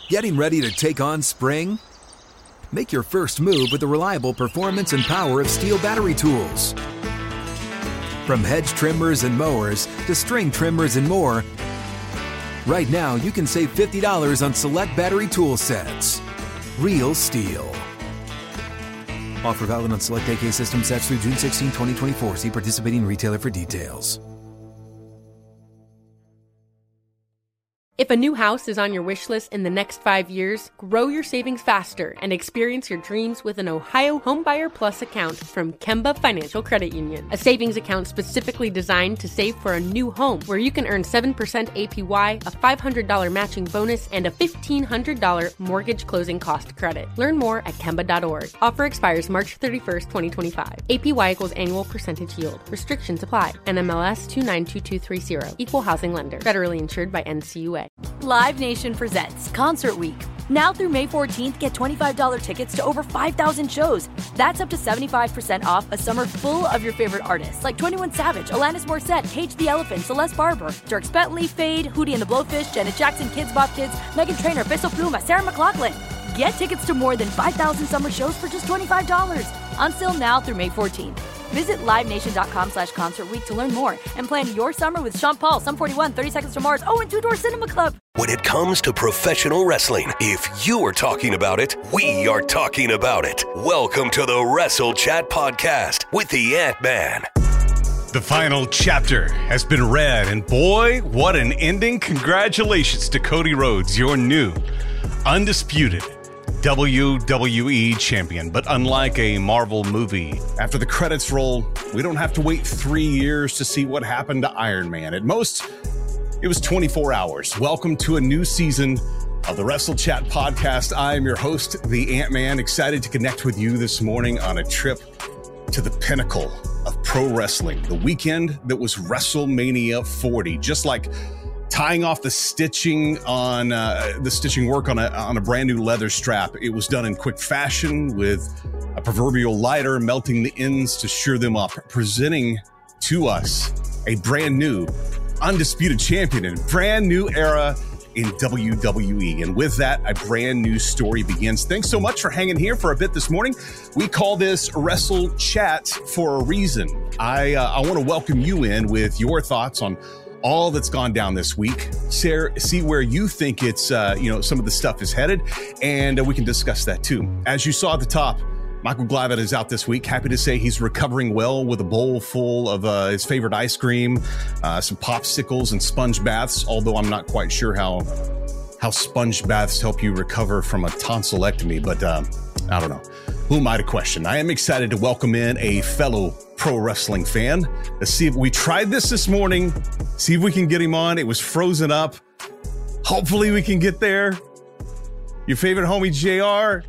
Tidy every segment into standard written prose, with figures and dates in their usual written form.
Getting ready to take on spring? Make your first move with the reliable performance and power of Steel battery tools. From hedge trimmers and mowers to string trimmers and more, right now you can save $50 on select battery tool sets. Real Steel. Offer valid on select AK system sets through June 16, 2024. See participating retailer for details. If a new house is on your wish list in the next 5 years, grow your savings faster and experience your dreams with an Ohio Homebuyer Plus account from Kemba Financial Credit Union. A savings account specifically designed to save for a new home, where you can earn 7% APY, a $500 matching bonus, and a $1,500 mortgage closing cost credit. Learn more at Kemba.org. Offer expires March 31st, 2025. APY equals annual percentage yield. Restrictions apply. NMLS 292230. Equal housing lender. Federally insured by NCUA. Live Nation presents Concert Week. Now through May 14th, get $25 tickets to over 5,000 shows. That's up to 75% off a summer full of your favorite artists like 21 Savage, Alanis Morissette, Cage the Elephant, Celeste Barber, Dierks Bentley, Fade, Hootie and the Blowfish, Janet Jackson, Kids Bop Kids, Meghan Trainor, Peso Pluma, Sarah McLachlan. Get tickets to more than 5,000 summer shows for just $25. On sale now through May 14th. Visit LiveNation.com/Concert Week to learn more and plan your summer with Sean Paul, Sum 41, 30 Seconds to Mars, and Two Door Cinema Club. When it comes to professional wrestling, if you are talking about it, we are talking about it. Welcome to the Wrestle Chat Podcast with the Ant-Man. The final chapter has been read, and boy, what an ending. Congratulations to Cody Rhodes, your new, undisputed WWE champion. But unlike a Marvel movie, after the credits roll, we don't have to wait 3 years to see what happened to Iron Man. At most, it was 24 hours. Welcome to a new season of the Wrestle Chat Podcast. I am your host, the Ant-Man, excited to connect with you this morning on a trip to the pinnacle of pro wrestling, the weekend that was WrestleMania 40. Just like tying off the stitching on the stitching work on a brand new leather strap, it was done in quick fashion with a proverbial lighter, melting the ends to shear them up, presenting to us a brand new, undisputed champion in a brand new era in WWE. And with that, a brand new story begins. Thanks so much for hanging here for a bit this morning. We call this Wrestle Chat for a reason. I want to welcome you in with your thoughts on all that's gone down this week. See where you think it's, some of the stuff is headed, and we can discuss that too. As you saw at the top, Michael Glavitt is out this week. Happy to say he's recovering well with a bowl full of his favorite ice cream, some popsicles and sponge baths, although I'm not quite sure how sponge baths help you recover from a tonsillectomy, but I don't know. Who am I to question? I am excited to welcome in a fellow pro wrestling fan. Let's see if we tried this morning, see if we can get him on. It was frozen up. Hopefully we can get there. Your favorite homie, JR?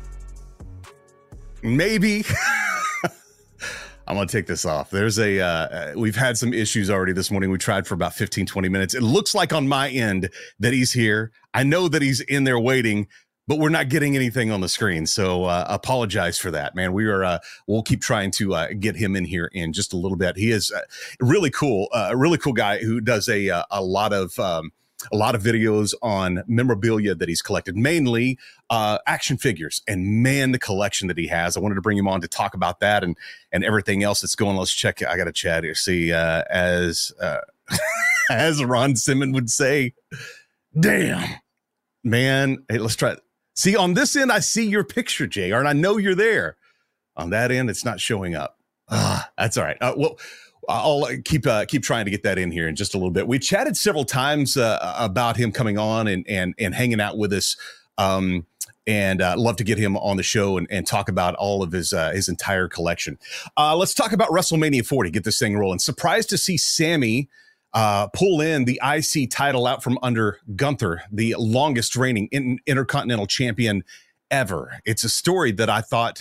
Maybe. I'm going to take this off. There's we've had some issues already this morning. We tried for about 15, 20 minutes. It looks like on my end that he's here. I know that he's in there waiting, but we're not getting anything on the screen. So apologize for that, man. We'll keep trying to get him in here in just a little bit. He is a really cool guy who does a lot of videos on memorabilia that he's collected, mainly action figures. And man, the collection that he has. I wanted to bring him on to talk about that and everything else that's going on. Let's check. I got to chat here. See, as Ron Simmons would say, damn, man. Hey, let's try it. See, on this end, I see your picture, JR, and I know you're there. On that end, it's not showing up. That's all right. Well, I'll keep trying to get that in here in just a little bit. We chatted several times about him coming on and hanging out with us, and love to get him on the show and talk about all of his entire collection. Let's talk about WrestleMania 40. Get this thing rolling. Surprised to see Sammy pull in the IC title out from under Gunther, the longest reigning Intercontinental Champion ever. It's a story that I thought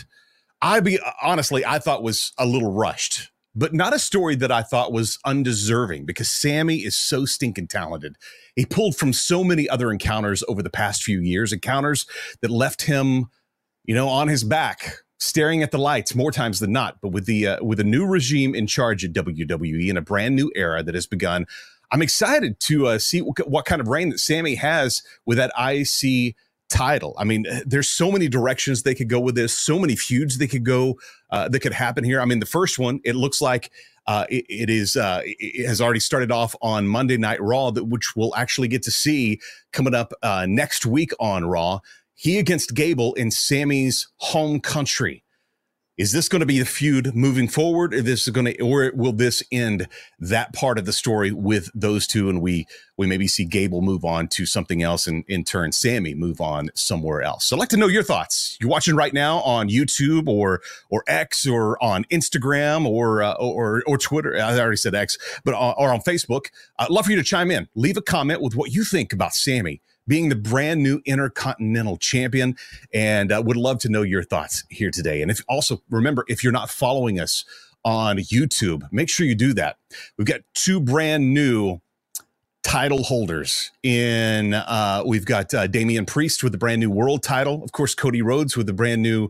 was a little rushed, but not a story that I thought was undeserving, because Sammy is so stinking talented. He pulled from so many other encounters over the past few years, encounters that left him, on his back, staring at the lights more times than not. But with a new regime in charge at WWE and a brand new era that has begun, I'm excited to see what kind of reign that Sammy has with that IC title. I mean, there's so many directions they could go with this, so many feuds they could go, that could happen here. I mean, the first one, it looks like it has already started off on Monday Night Raw, which we'll actually get to see coming up next week on Raw. He against Gable in Sammy's home country. Is this going to be the feud moving forward? Or will this end that part of the story with those two, and we maybe see Gable move on to something else, and in turn Sammy move on somewhere else? So I'd like to know your thoughts. You're watching right now on YouTube or X, or on Instagram or Twitter. I already said X, but or on Facebook. I'd love for you to chime in. Leave a comment with what you think about Sammy being the brand new Intercontinental Champion, and would love to know your thoughts here today. And remember, if you're not following us on YouTube, make sure you do that. We've got two brand new title holders we've got Damian Priest with the brand new world title. Of course, Cody Rhodes with the brand new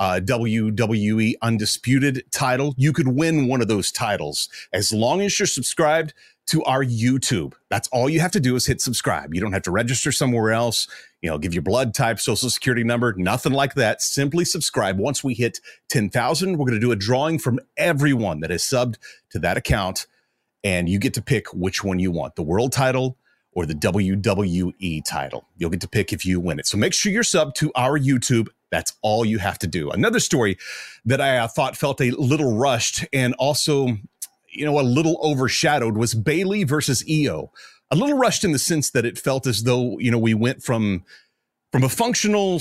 WWE Undisputed title. You could win one of those titles as long as you're subscribed to our YouTube. That's all you have to do is hit subscribe. You don't have to register somewhere else, give your blood type, social security number, nothing like that. Simply subscribe. Once we hit 10,000, we're going to do a drawing from everyone that is subbed to that account, and you get to pick which one you want, the world title or the WWE title. You'll get to pick if you win it. So make sure you're subbed to our YouTube. That's all you have to do. Another story that I thought felt a little rushed and also a little overshadowed was Bayley versus Io. A little rushed in the sense that it felt as though, we went from a functional /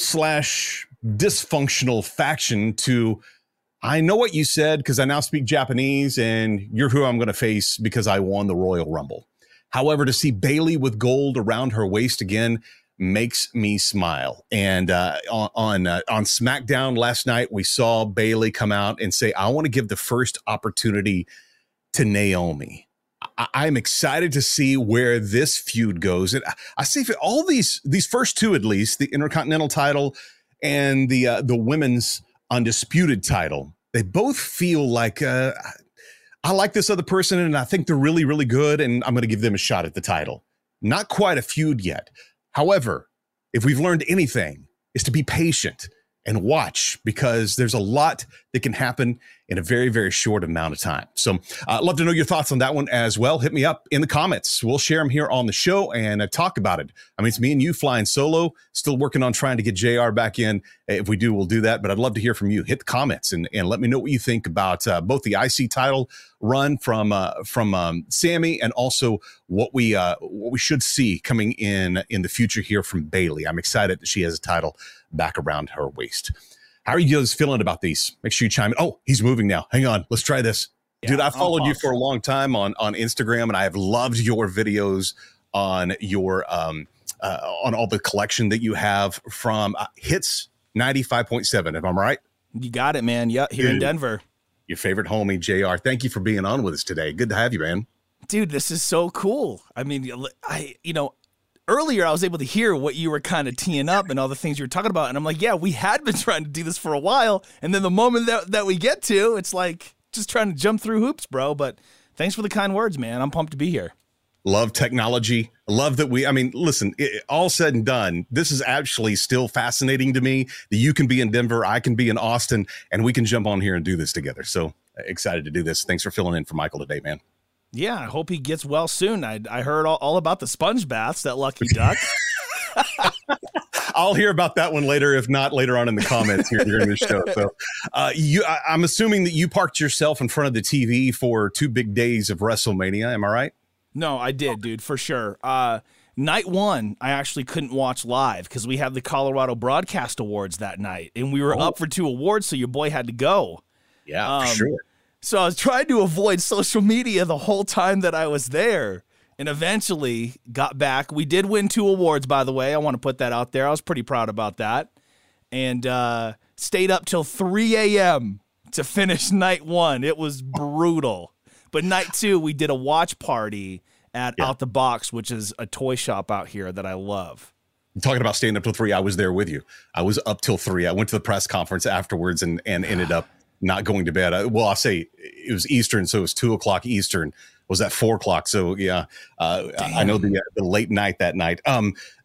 dysfunctional faction to, I know what you said because I now speak Japanese, and you're who I'm going to face because I won the Royal Rumble. However, to see Bayley with gold around her waist again makes me smile. And on SmackDown last night, we saw Bayley come out and say, I want to give the first opportunity to Naomi. I'm excited to see where this feud goes. And I see for all these first two, at least the Intercontinental title and the women's Undisputed title, they both feel like I like this other person, and I think they're really, really good, and I'm going to give them a shot at the title. Not quite a feud yet. However, if we've learned anything, is to be patient and watch, because there's a lot that can happen in a very, very short amount of time. So I'd love to know your thoughts on that one as well. Hit me up in the comments. We'll share them here on the show and talk about it. I mean, it's me and you flying solo, still working on trying to get JR back in. If we do, we'll do that. But I'd love to hear from you. Hit the comments and let me know what you think about both the IC title run from Sammy, and also what we should see coming in the future here from Bayley. I'm excited that she has a title back around her waist. How are you guys feeling about these? Make sure you chime in. Oh, he's moving now. Hang on. Let's try this. Yeah, dude, I followed you for a long time on Instagram, and I have loved your videos on your on all the collection that you have from Hits 95.7, if I'm right. You got it, man. Yeah, here in Denver. Your favorite homie, JR. Thank you for being on with us today. Good to have you, man. Dude, this is so cool. I mean, earlier I was able to hear what you were kind of teeing up and all the things you were talking about. And I'm like, yeah, we had been trying to do this for a while. And then the moment that we get to, it's like just trying to jump through hoops, bro. But thanks for the kind words, man. I'm pumped to be here. Love technology. Love that listen, all said and done, this is actually still fascinating to me that you can be in Denver, I can be in Austin, and we can jump on here and do this together. So excited to do this. Thanks for filling in for Michael today, man. Yeah, I hope he gets well soon. I heard all about the sponge baths, that lucky duck. I'll hear about that one later, if not later on in the comments here during the show. So I'm assuming that you parked yourself in front of the TV for 2 big days of WrestleMania. Am I right? No, I did, dude, for sure. Night one, I actually couldn't watch live because we had the Colorado Broadcast Awards that night, and we were up for 2 awards, so your boy had to go. Yeah, for sure. So I was trying to avoid social media the whole time that I was there, and eventually got back. We did win 2 awards, by the way. I want to put that out there. I was pretty proud about that. And stayed up till 3 a.m. to finish night one. It was brutal. But night 2, we did a watch party at Out the Box, which is a toy shop out here that I love. Talking about staying up till 3, I was there with you. I was up till 3. I went to the press conference afterwards and ended up not going to bed. I'll say it was Eastern, so it was 2 o'clock Eastern. Was that 4 o'clock? So yeah, I know the late night that night.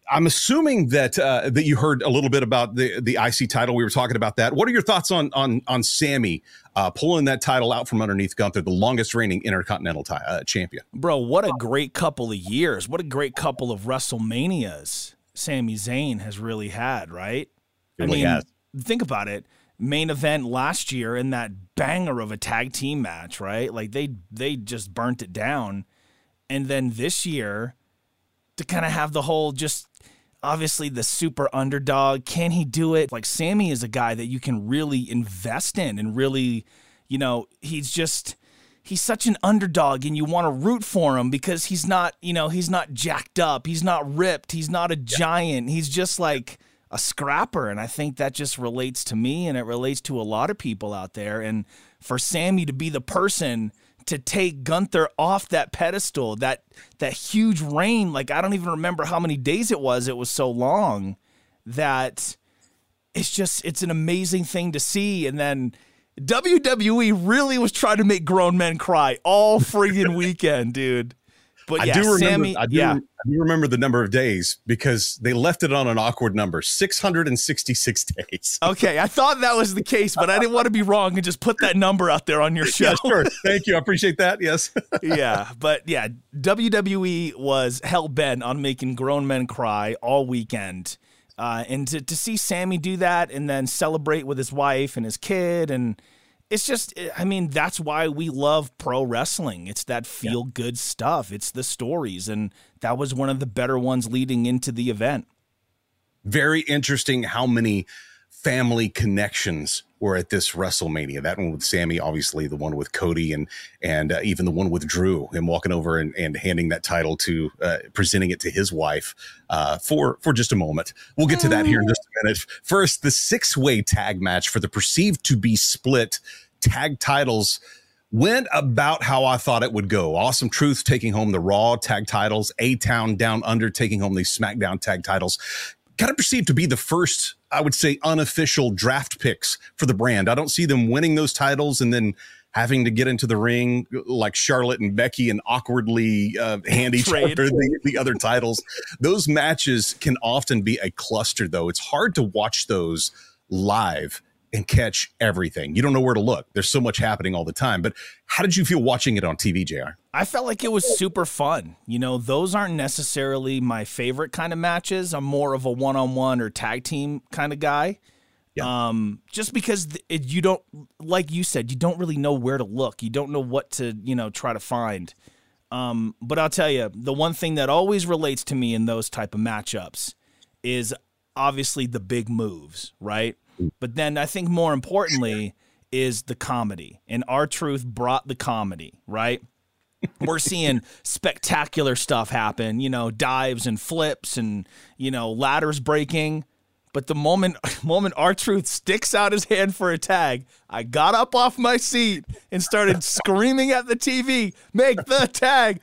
I'm assuming that that you heard a little bit about the IC title. We were talking about that. What are your thoughts on Sammy pulling that title out from underneath Gunther, the longest reigning Intercontinental champion? Bro, what a great couple of years. What a great couple of WrestleManias Sami Zayn has really had, right? Really has. Think about it. Main event last year in that banger of a tag team match, right? Like they just burnt it down. And then this year to kind of have the whole just obviously the super underdog. Can he do it? Like Sammy is a guy that you can really invest in and really, he's such an underdog and you want to root for him because he's not jacked up. He's not ripped. He's not a giant. He's just like a scrapper. And I think that just relates to me and it relates to a lot of people out there. And for Sammy to be the person to take Gunther off that pedestal, that huge reign, like I don't even remember how many days it was so long that it's an amazing thing to see. And then WWE really was trying to make grown men cry all friggin' weekend, dude. But yeah, I do remember the number of days because they left it on an awkward number, 666 days. Okay, I thought that was the case, but I didn't want to be wrong and just put that number out there on your show. Yeah, sure. Thank you. I appreciate that. Yes. Yeah, but yeah, WWE was hell-bent on making grown men cry all weekend. And to see Sammy do that and then celebrate with his wife and his kid and it's just, that's why we love pro wrestling. It's that feel-good stuff. It's the stories, and that was one of the better ones leading into the event. Very interesting how many family connections were at this WrestleMania. That one with Sammy, obviously the one with Cody, and even the one with Drew, him walking over and handing that title to, presenting it to his wife for just a moment. We'll get to that here in just a minute. First, the 6-way tag match for the perceived to be split tag titles went about how I thought it would go. Awesome Truth taking home the Raw tag titles, A-Town Down Under taking home the SmackDown tag titles. Kind of perceived to be the first, I would say, unofficial draft picks for the brand. I don't see them winning those titles and then having to get into the ring like Charlotte and Becky and awkwardly hand each other the other titles. Those matches can often be a cluster, though. It's hard to watch those live and catch everything. You don't know where to look. There's so much happening all the time. But how did you feel watching it on TV, JR? I felt like it was super fun. Those aren't necessarily my favorite kind of matches. I'm more of a one-on-one or tag team kind of guy. Yeah. Just because you don't, like you said, you don't really know where to look. You don't know what to, try to find. But I'll tell you, the one thing that always relates to me in those type of matchups is obviously the big moves, right? But then I think more importantly is the comedy. And R-Truth brought the comedy, right? We're seeing spectacular stuff happen, dives and flips and, ladders breaking. But the moment R-Truth sticks out his hand for a tag, I got up off my seat and started screaming at the TV, make the tag.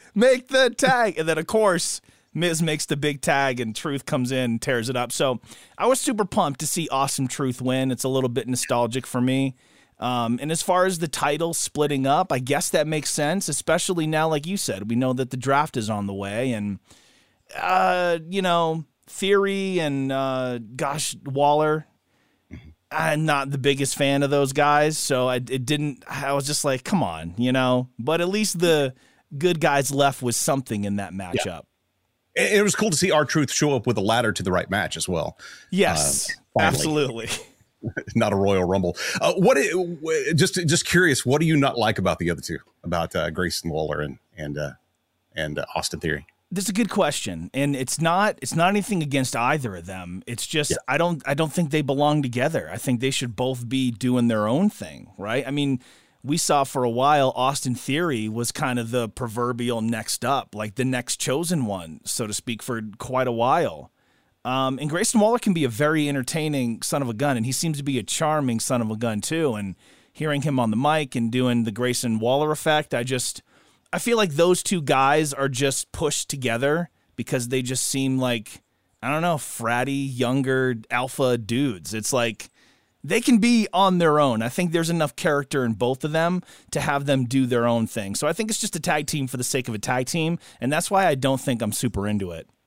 And then, of course, Miz makes the big tag and Truth comes in and tears it up. So I was super pumped to see Awesome Truth win. It's a little bit nostalgic for me. And as far as the title splitting up, I guess that makes sense, especially now, like you said, we know that the draft is on the way. And, Theory and, Waller, I'm not the biggest fan of those guys. So I was just like, come on, But at least the good guys left with something in that matchup. Yeah. It was cool to see R-Truth show up with a ladder to the right match as well. Yes, absolutely. Not a Royal Rumble. Just curious, what do you not like about the other two, about Grayson Waller and Austin Theory? That's a good question, and it's not anything against either of them. It's just I don't think they belong together. I think they should both be doing their own thing, right? I mean, we saw for a while Austin Theory was kind of the proverbial next up, like the next chosen one, so to speak, for quite a while. And Grayson Waller can be a very entertaining son of a gun, and he seems to be a charming son of a gun too. And hearing him on the mic and doing the Grayson Waller effect, I feel like those two guys are just pushed together because they just seem like, I don't know, fratty, younger, alpha dudes. It's like they can be on their own. I think there's enough character in both of them to have them do their own thing. So I think it's just a tag team for the sake of a tag team, and that's why I don't think I'm super into it.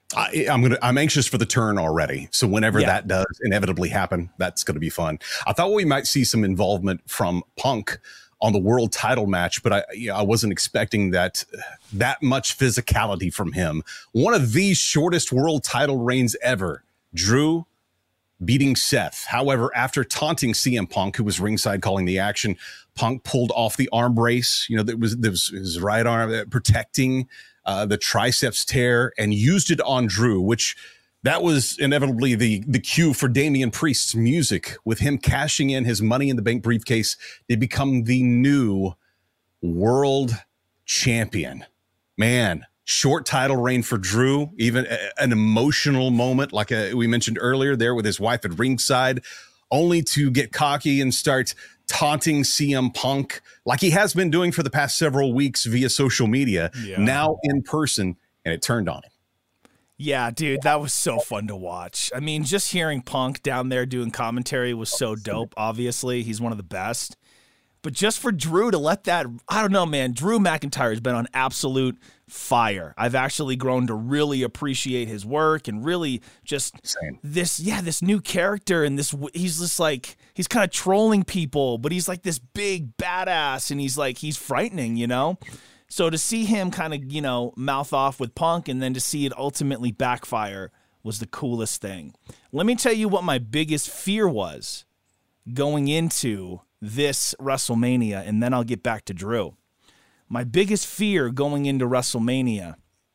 I'm anxious for the turn already. So whenever that does inevitably happen, that's going to be fun. I thought we might see some involvement from Punk on the world title match, but I wasn't expecting that much physicality from him. One of the shortest world title reigns ever. Drew beating Seth. However, after taunting CM Punk, who was ringside calling the action, Punk pulled off the arm brace. That was his right arm protecting the triceps tear, and used it on Drew, which that was inevitably the cue for Damian Priest's music. With him cashing in his Money in the Bank briefcase, they become the new world champion. Man, short title reign for Drew, even an emotional moment like we mentioned earlier there with his wife at ringside, only to get cocky and start taunting CM Punk like he has been doing for the past several weeks via social media, now in person, and it turned on him. Yeah, dude, that was so fun to watch. I mean, just hearing Punk down there doing commentary was so dope. Obviously, he's one of the best. But just for Drew to let that, I don't know, man, Drew McIntyre has been on absolute fire. I've actually grown to really appreciate his work and really just this new character, and he's just like, he's kind of trolling people, but he's like this big badass, and he's frightening, So to see him kind of, mouth off with Punk and then to see it ultimately backfire was the coolest thing. Let me tell you what my biggest fear was going into this WrestleMania, and then I'll get back to Drew. My biggest fear going into WrestleMania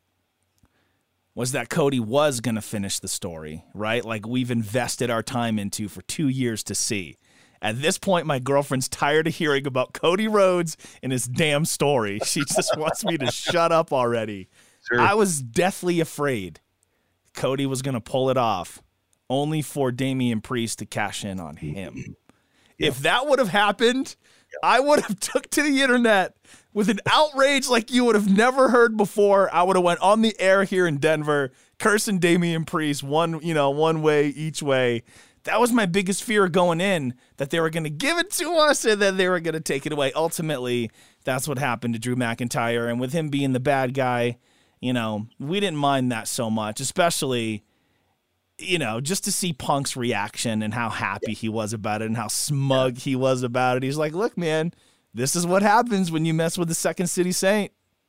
was that Cody was going to finish the story, right? Like we've invested our time into for 2 years to see. At this point, my girlfriend's tired of hearing about Cody Rhodes and his damn story. She just wants me to shut up already. Sure. I was deathly afraid Cody was going to pull it off, only for Damian Priest to cash in on him. If that would have happened, I would have took to the internet with an outrage like you would have never heard before. I would have went on the air here in Denver, cursing Damian Priest one way each way. That was my biggest fear going in, that they were going to give it to us and then they were going to take it away. Ultimately, that's what happened to Drew McIntyre. And with him being the bad guy, we didn't mind that so much, especially, just to see Punk's reaction and how happy he was about it and how smug he was about it. He's like, look, man, this is what happens when you mess with the Second City Saint.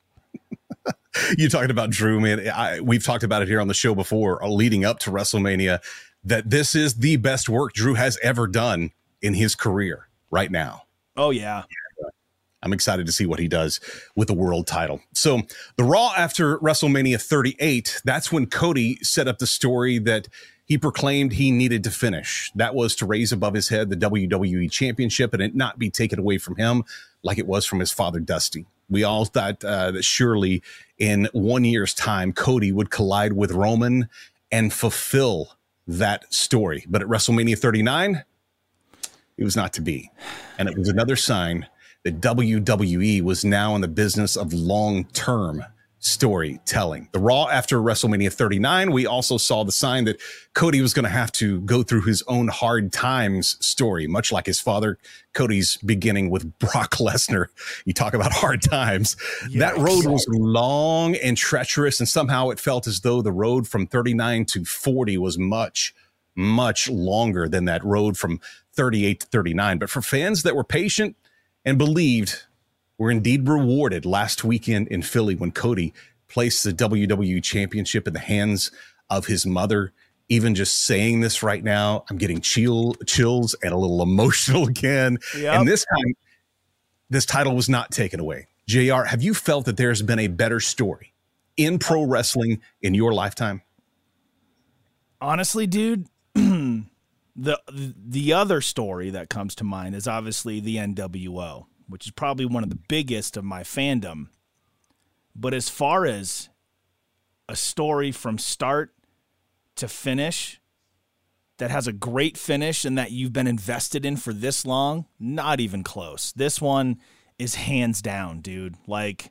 You talking about Drew, man. We've talked about it here on the show before, leading up to WrestleMania, that this is the best work Drew has ever done in his career right now. Oh, yeah. I'm excited to see what he does with the world title. So the Raw after WrestleMania 38, that's when Cody set up the story that he proclaimed he needed to finish. That was to raise above his head the WWE Championship and it not be taken away from him like it was from his father, Dusty. We all thought that surely in 1 year's time, Cody would collide with Roman and fulfill that story. But at WrestleMania 39, it was not to be. And it was another sign that WWE was now in the business of long-term storytelling. The Raw after WrestleMania 39, we also saw the sign that Cody was going to have to go through his own hard times story, much like his father, Cody's beginning with Brock Lesnar. You talk about hard times. Yes. That road was long and treacherous, and somehow it felt as though the road from 39 to 40 was much, much longer than that road from 38 to 39. But for fans that were patient and believed, were indeed rewarded last weekend in Philly when Cody placed the WWE Championship in the hands of his mother. Even just saying this right now, I'm getting chills and a little emotional again. Yep. And this time, this title was not taken away. JR, have you felt that there's been a better story in pro wrestling in your lifetime? Honestly, dude, the other story that comes to mind is obviously the NWO, which is probably one of the biggest of my fandom. But as far as a story from start to finish that has a great finish and that you've been invested in for this long, not even close. This one is hands down, dude. Like,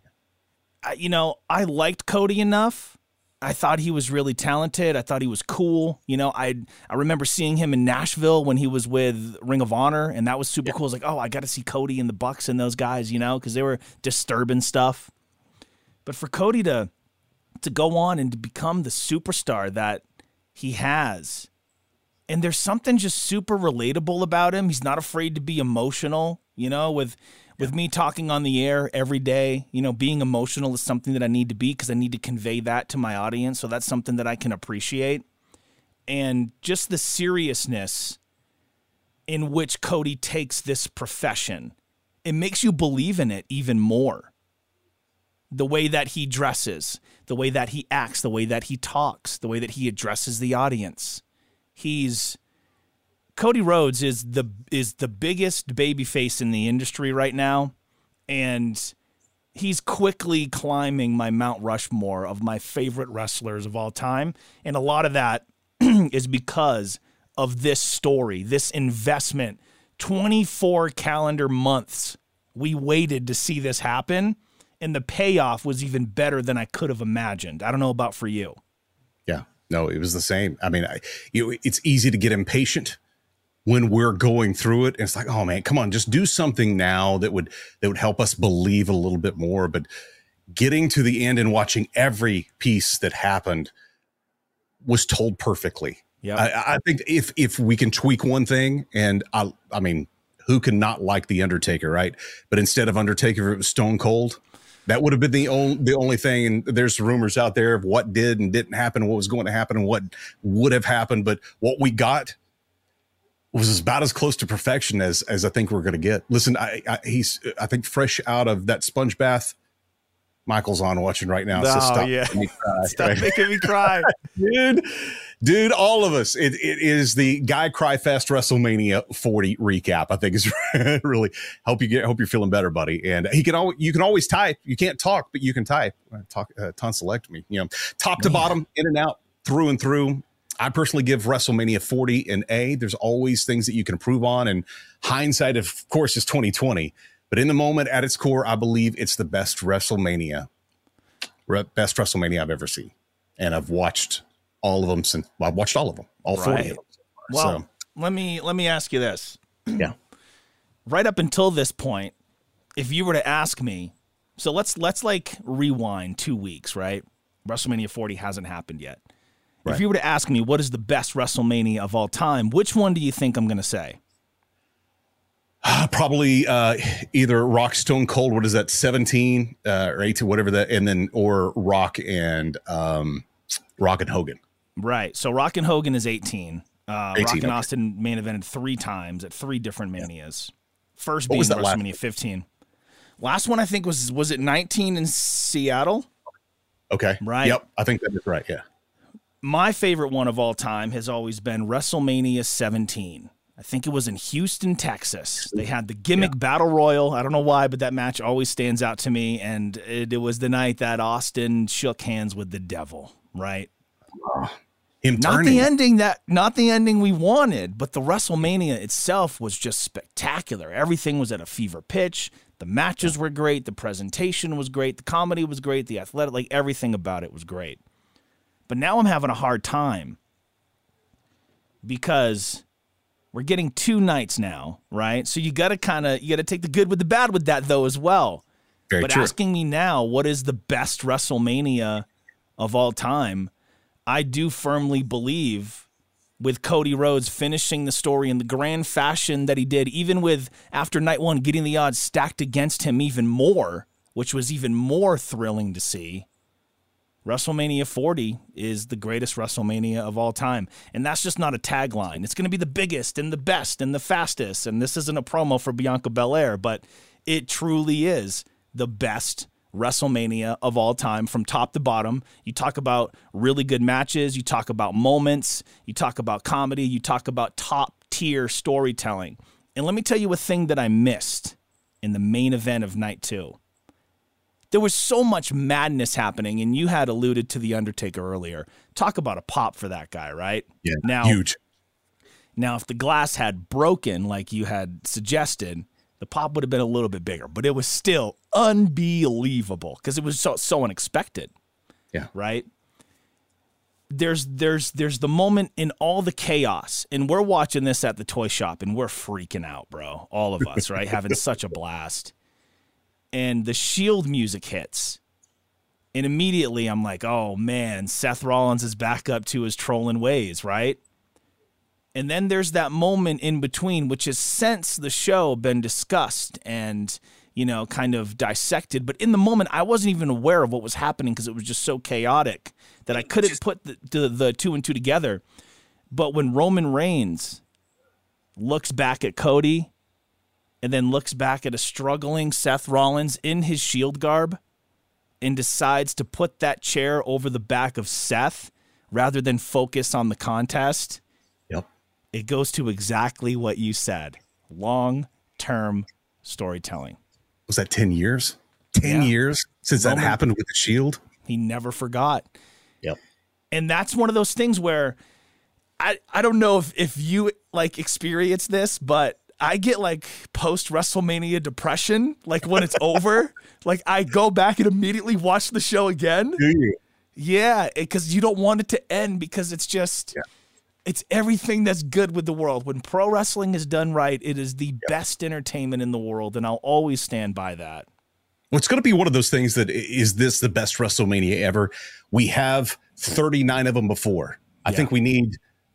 I liked Cody enough. I thought he was really talented. I thought he was cool. I remember seeing him in Nashville when he was with Ring of Honor, and that was super cool. I was like, oh, I got to see Cody and the Bucks and those guys, because they were disturbing stuff. But for Cody to to go on and to become the superstar that he has. And there's something just super relatable about him. He's not afraid to be emotional, with me talking on the air every day. Being emotional is something that I need to be because I need to convey that to my audience. So that's something that I can appreciate. And just the seriousness in which Cody takes this profession, it makes you believe in it even more. The way that he dresses, the way that he acts, the way that he talks, the way that he addresses the audience. Cody Rhodes is the biggest babyface in the industry right now, and he's quickly climbing my Mount Rushmore of my favorite wrestlers of all time. And a lot of that is because of this story, this investment. 24 calendar months we waited to see this happen, and the payoff was even better than I could have imagined. I don't know about for you. Yeah, no, it was the same. I mean, it's easy to get impatient when we're going through it. And it's like, oh man, come on, just do something now that would help us believe a little bit more. But getting to the end and watching every piece that happened was told perfectly. Yeah, I think if we can tweak one thing, and I mean, who can not like The Undertaker, right? But instead of Undertaker, it was Stone Cold. That would have been the only thing. And there's rumors out there of what did and didn't happen, what was going to happen, and what would have happened. But what we got was about as close to perfection as I think we're going to get. Listen, he's think fresh out of that sponge bath. Michael's on watching right now. So stop making me cry. Stop making me cry. Dude, all of us. It is the Guy Cry Fest WrestleMania 40 recap. I think is really hope you're feeling better, buddy. And you can always type. You can't talk, but you can type. Talk tonsillectomy. Top to bottom, in and out, through and through. I personally give WrestleMania 40 an A. There's always things that you can improve on, and hindsight, of course, is 2020. But in the moment, at its core, I believe it's the best WrestleMania I've ever seen, and I've watched all of them since. Well, I've watched all of them, all 40 of them. Well, let me ask you this. Yeah. Right up until this point, if you were to ask me, so let's like rewind 2 weeks, right? WrestleMania 40 hasn't happened yet. Right. If you were to ask me what is the best WrestleMania of all time, which one do you think I'm going to say? Probably either Rock Stone Cold. What is that? 17 or 18, whatever that, and then or Rock and Hogan. Right. So Rock and Hogan is 18. 18, Rock and okay. Austin main evented 3 times at 3 different manias. First What being was that WrestleMania 15. Last one I think was it 19 in Seattle? Okay. Right. Yep. I think that is right. Yeah. My favorite one of all time has always been WrestleMania 17. I think it was in Houston, Texas. They had the gimmick Battle Royal. I don't know why, but that match always stands out to me. And it was the night that Austin shook hands with the devil, right? Him not turning. Not the ending we wanted, but the WrestleMania itself was just spectacular. Everything was at a fever pitch. The matches were great. The presentation was great. The comedy was great. The athletic, like everything about it was great. But now I'm having a hard time because we're getting 2 nights now, right? So you got to take the good with the bad with that though as well. Very but true. Asking me now, what is the best WrestleMania of all time? I do firmly believe with Cody Rhodes finishing the story in the grand fashion that he did, even with after night 1 getting the odds stacked against him even more, which was even more thrilling to see. WrestleMania 40 is the greatest WrestleMania of all time. And that's just not a tagline. It's going to be the biggest and the best and the fastest. And this isn't a promo for Bianca Belair, but it truly is the best WrestleMania of all time from top to bottom. You talk about really good matches. You talk about moments. You talk about comedy. You talk about top tier storytelling. And let me tell you a thing that I missed in the main event of night 2. There was so much madness happening, and you had alluded to The Undertaker earlier. Talk about a pop for that guy, right? Yeah, huge. Now, if the glass had broken like you had suggested, the pop would have been a little bit bigger, but it was still unbelievable because it was so unexpected. Yeah. Right? There's the moment in all the chaos, and we're watching this at the toy shop, and we're freaking out, bro. All of us, right? Having such a blast. And the Shield music hits, And immediately I'm like, oh man, Seth Rollins is back up to his trolling ways, right? And then there's that moment in between, which has since the show been discussed and, kind of dissected. But in the moment, I wasn't even aware of what was happening because it was just so chaotic that I couldn't put the two and two together. But when Roman Reigns looks back at Cody and then looks back at a struggling Seth Rollins in his Shield garb and decides to put that chair over the back of Seth rather than focus on the contest, it goes to exactly what you said. Long-term storytelling. Was that 10 years? 10 years since Roman, that happened with the Shield? He never forgot. Yep. And that's one of those things where I don't know if you experience this, but I get post-WrestleMania depression, when it's over. I go back and immediately watch the show again. Do you? Yeah, because you don't want it to end because it's just... Yeah. It's everything that's good with the world. When pro wrestling is done right, it is the best entertainment in the world, and I'll always stand by that. Well, it's going to be one of those things that, is this the best WrestleMania ever? We have 39 of them before. I think we need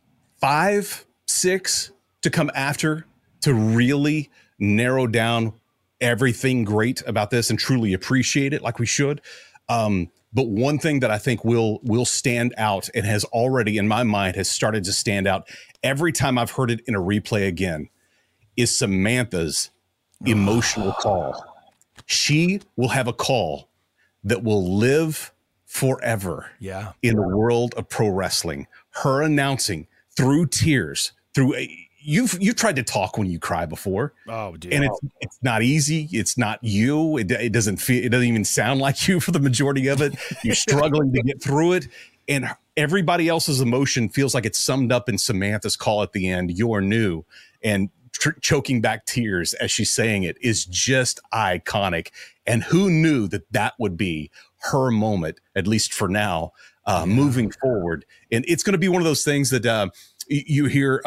5, 6 to come after to really narrow down everything great about this and truly appreciate it like we should. But one thing that I think will stand out and has already, in my mind, has started to stand out every time I've heard it in a replay again is Samantha's emotional call. She will have a call that will live forever in the world of pro wrestling. Her announcing through tears, You've tried to talk when you cry before. Oh, dude. And it's not easy. It's not you. It doesn't even sound like you for the majority of it. You're struggling to get through it. And everybody else's emotion feels like it's summed up in Samantha's call at the end. You're new. And choking back tears as she's saying it is just iconic. And who knew that would be her moment, at least for now, moving forward. And it's going to be one of those things that you hear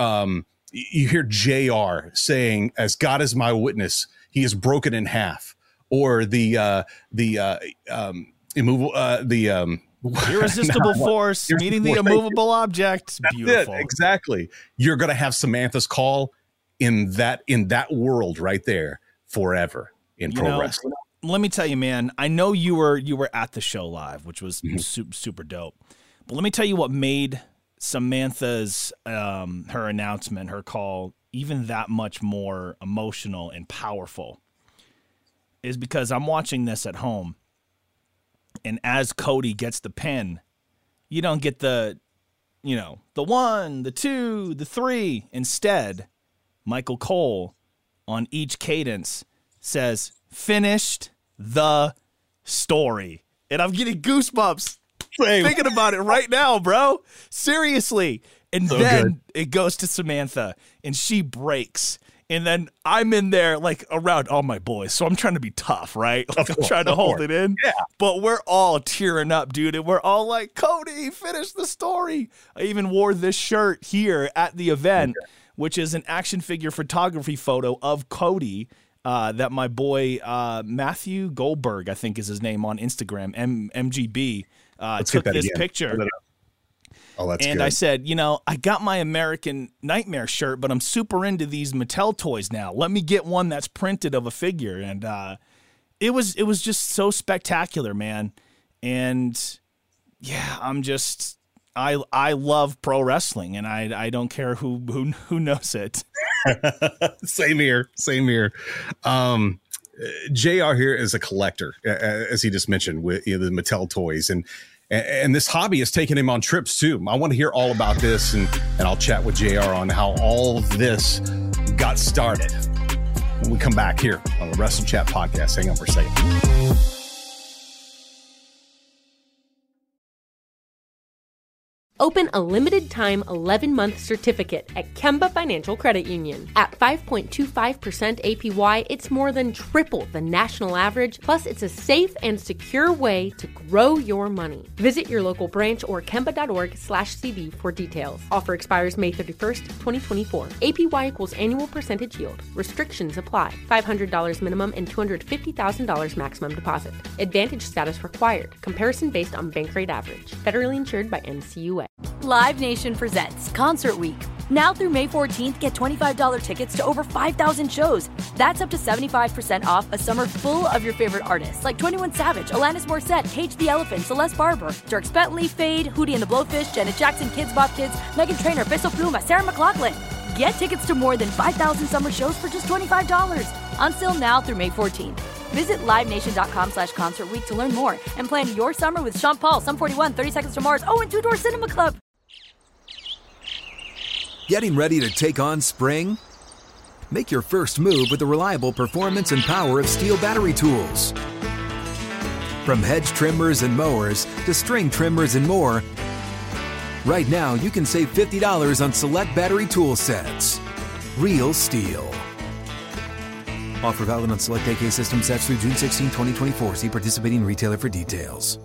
JR saying, "As God is my witness, he is broken in half," or the irresistible force meeting the immovable object. Beautiful. Exactly. You're going to have Samantha's call in that world right there forever in pro wrestling. Let me tell you, man, I know you were at the show live, which was super dope. But let me tell you what made Samantha's her announcement, her call, even that much more emotional and powerful, is because I'm watching this at home, and as Cody gets the pin, you don't get the 1, the 2, the 3. Instead, Michael Cole on each cadence says, "Finished the story," and I'm getting goosebumps. Thinking about it right now, bro. Seriously. And so then it goes to Samantha, and she breaks. And then I'm in there, around all my boys. So I'm trying to be tough, right? I'm trying to hold it in. Yeah. But we're all tearing up, dude. And we're all like, Cody, finish the story. I even wore this shirt here at the event, which is an action figure photography photo of Cody that my boy Matthew Goldberg, I think is his name on Instagram, MGB, took this picture. Oh, that's and good. I said, I got my American Nightmare shirt, but I'm super into these Mattel toys now. Let me get one that's printed of a figure. And it was just so spectacular, man. And yeah, I love pro wrestling, and I don't care who knows it. Same here. JR here is a collector, as he just mentioned, with the Mattel toys, and this hobby has taken him on trips too. I want to hear all about this, and I'll chat with JR on how all of this got started when we come back here on the Wrestle Chat podcast. Hang on for a second. Open a limited-time 11-month certificate at Kemba Financial Credit Union. At 5.25% APY, it's more than triple the national average, plus it's a safe and secure way to grow your money. Visit your local branch or kemba.org/cb for details. Offer expires May 31st, 2024. APY equals annual percentage yield. Restrictions apply. $500 minimum and $250,000 maximum deposit. Advantage status required. Comparison based on bank rate average. Federally insured by NCUA. Live Nation presents Concert Week. Now through May 14th, get $25 tickets to over 5,000 shows. That's up to 75% off a summer full of your favorite artists like 21 Savage, Alanis Morissette, Cage the Elephant, Celeste Barber, Dierks Bentley, Fade, Hootie and the Blowfish, Janet Jackson, Kids Bop Kids, Meghan Trainor, Peso Pluma, Sarah McLachlan. Get tickets to more than 5,000 summer shows for just $25. Until now through May 14th. Visit LiveNation.com/Concert Week to learn more and plan your summer with Sean Paul, Sum 41, 30 Seconds to Mars, and Two Door Cinema Club. Getting ready to take on spring? Make your first move with the reliable performance and power of Steel battery tools. From hedge trimmers and mowers to string trimmers and more, right now you can save $50 on select battery tool sets. Real Steel. Offer valid on select AK system sets through June 16, 2024. See participating retailer for details.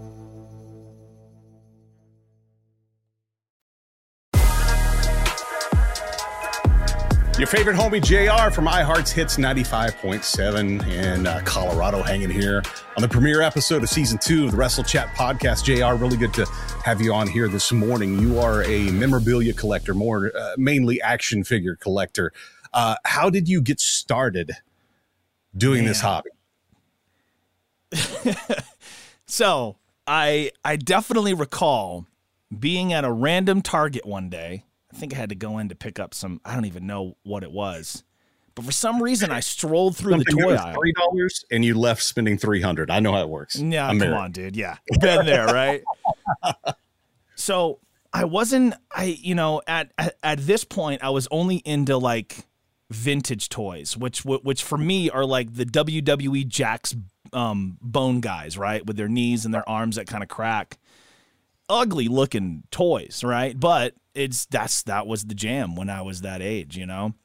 Your favorite homie JR from iHeart's Hits 95.7 in Colorado, hanging here on the premiere episode of Season 2 of the Wrestle Chat podcast. JR, really good to have you on here this morning. You are a memorabilia collector, mainly action figure collector. How did you get started doing this hobby? So I definitely recall being at a random Target one day. I think I had to go in to pick up some, I don't even know what it was. But for some reason, I strolled through the toy aisle. $3 and you left spending $300. I know how it works. Yeah, come on, dude. Yeah, been there, right? So I wasn't, at this point, I was only into like vintage toys, which for me are like the WWE Jakks bone guys, right? With their knees and their arms that kind of crack. Ugly looking toys, right? But that was the jam when I was that age,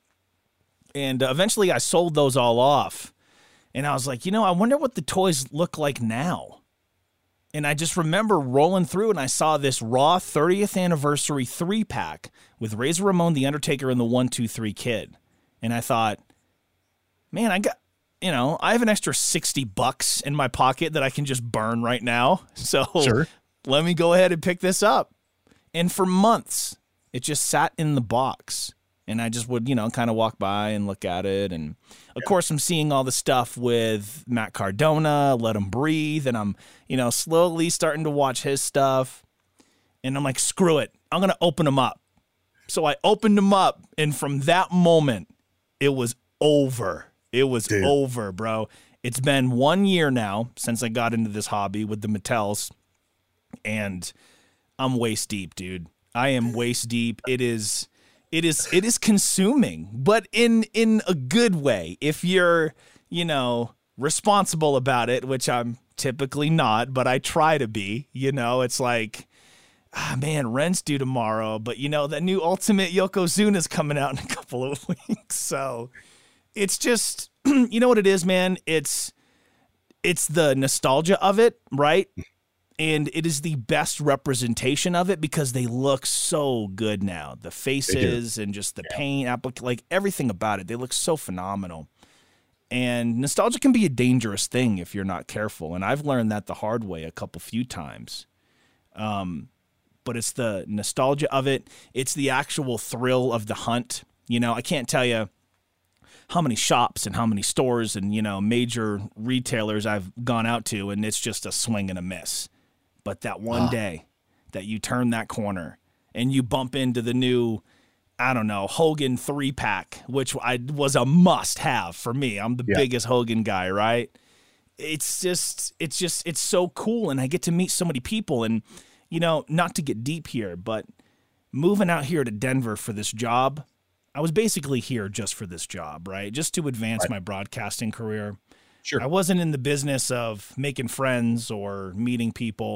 And eventually I sold those all off. And I was like, I wonder what the toys look like now. And I just remember rolling through and I saw this Raw 30th anniversary 3-pack with Razor Ramon, The Undertaker, and the 1-2-3 Kid. And I thought, man, I have an extra $60 in my pocket that I can just burn right now. So sure. Let me go ahead and pick this up. And for months, it just sat in the box. And I just would, kind of walk by and look at it. And, of course, I'm seeing all the stuff with Matt Cardona, Let Him Breathe. And I'm, slowly starting to watch his stuff. And I'm like, screw it. I'm going to open them up. So I opened them up. And from that moment, it was over. It was over, bro. It's been 1 year now since I got into this hobby with the Mattels. And I'm waist deep, dude. I am waist deep. It is consuming, but in a good way. If you're, responsible about it, which I'm typically not, but I try to be, it's like, man, rent's due tomorrow, but the new Ultimate Yokozuna is coming out in a couple of weeks. So it's just, you know what it is, man? It's the nostalgia of it, right? And it is the best representation of it because they look so good now. The faces and just the paint, like everything about it, they look so phenomenal. And nostalgia can be a dangerous thing if you're not careful. And I've learned that the hard way a few times. But it's the nostalgia of it. It's the actual thrill of the hunt. I can't tell you how many shops and how many stores and, major retailers I've gone out to, and it's just a swing and a miss. But that one day that you turn that corner and you bump into the new, Hogan 3-pack, which was a must-have for me. I'm the biggest Hogan guy, right? It's so cool, and I get to meet so many people. And, not to get deep here, but moving out here to Denver for this job, I was basically here just for this job, right? Just to advance my broadcasting career. Sure. I wasn't in the business of making friends or meeting people.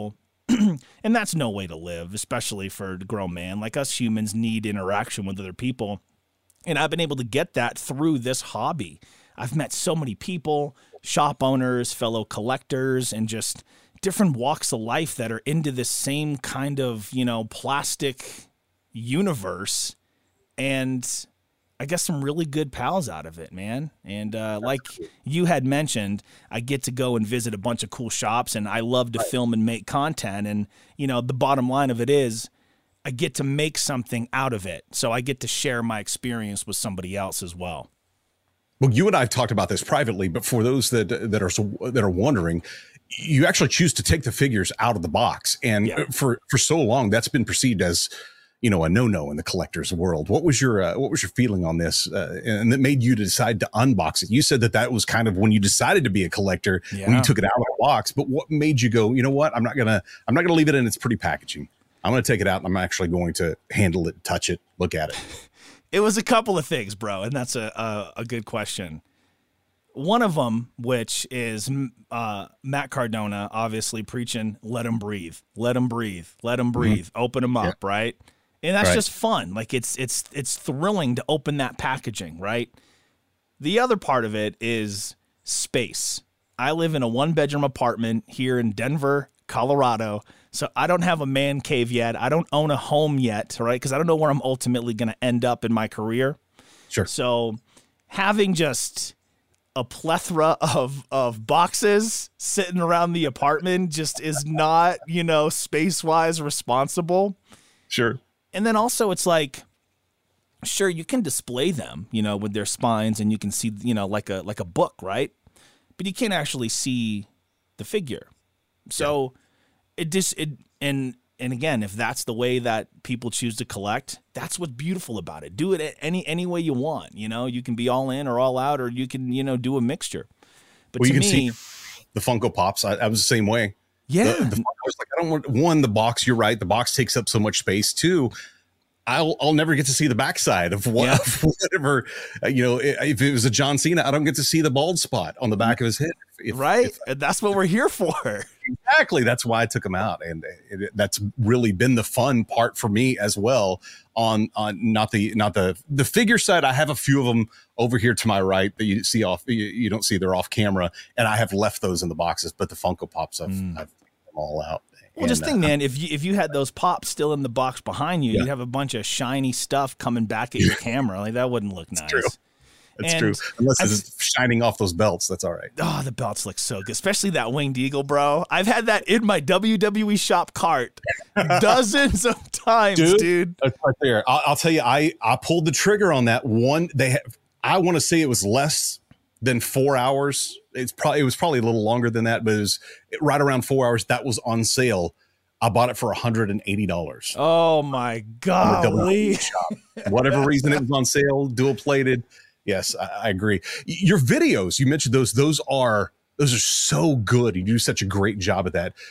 And that's no way to live, especially for a grown man. Like, us humans need interaction with other people. And I've been able to get that through this hobby. I've met so many people, shop owners, fellow collectors, and just different walks of life that are into this same kind of, plastic universe. And I get some really good pals out of it, man. And like you had mentioned, I get to go and visit a bunch of cool shops, and I love to film and make content. And, the bottom line of it is I get to make something out of it. So I get to share my experience with somebody else as well. Well, you and I have talked about this privately, but for those that are wondering, you actually choose to take the figures out of the box. And for so long, that's been perceived as, a no-no in the collector's world. What was your feeling on this, and that made you decide to unbox it? You said that was kind of when you decided to be a collector, when you took it out of the box. But what made you go, you know what? I'm not gonna leave it in its pretty packaging. I'm gonna take it out, and I'm actually going to handle it, touch it, look at it. It was a couple of things, bro, and that's a good question. One of them, which is Matt Cardona, obviously preaching, let him breathe, let him breathe, let him breathe, open him up, right? And that's just fun. Like, it's thrilling to open that packaging, right? The other part of it is space. I live in a 1-bedroom apartment here in Denver, Colorado, so I don't have a man cave yet. I don't own a home yet, right? Because I don't know where I'm ultimately going to end up in my career. Sure. So having just a plethora of boxes sitting around the apartment just is not, space-wise responsible. Sure. And then also it's like, sure, you can display them, with their spines, and you can see, like a book, right? But you can't actually see the figure. So and again, if that's the way that people choose to collect, that's what's beautiful about it. Do it any way you want. You can be all in or all out, or you can, do a mixture. But you can see the Funko Pops. I was the same way. Yeah. The Funko's like, I don't want the box. You're right. The box takes up so much space too. I'll never get to see the backside of whatever, if it was a John Cena, I don't get to see the bald spot on the back of his head. And that's what we're here for. Exactly. That's why I took him out. And that's really been the fun part for me as well on not the figure side. I have a few of them over here to my right that you see you don't see, they're off camera, and I have left those in the boxes, but the Funko Pops, I've taken them all out. Well, just think, man, if you had those pops still in the box behind you, you'd have a bunch of shiny stuff coming back at your camera. Like, that wouldn't look nice. True. That's true. Unless it's shining off those belts, that's all right. Oh, the belts look so good, especially that winged eagle, bro. I've had that in my WWE shop cart dozens of times, dude. That's right there. I'll tell you, I pulled the trigger on that one. I want to say it was less than 4 hours. It was probably a little longer than that, but it was right around 4 hours. That was on sale. I bought it for $180. Oh my golly! Whatever reason it was on sale, dual plated. Yes, I agree. Your videos, you mentioned those are so good. You do such a great job at that.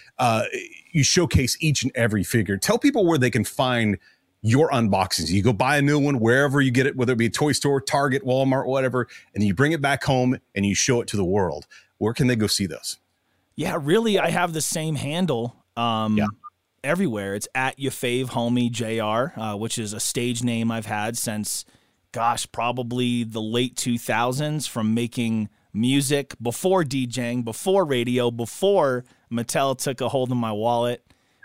You showcase each and every figure. Tell people where they can find your unboxings. You go buy a new one wherever you get it, whether it be a toy store, Target, Walmart, whatever, and you bring it back home and you show it to the world. Where can they go see those? Yeah, really, I have the same handle everywhere. It's at your fave homie JR, which is a stage name I've had since, probably the late 2000s, from making music, before DJing, before radio, before Mattel took a hold of my wallet.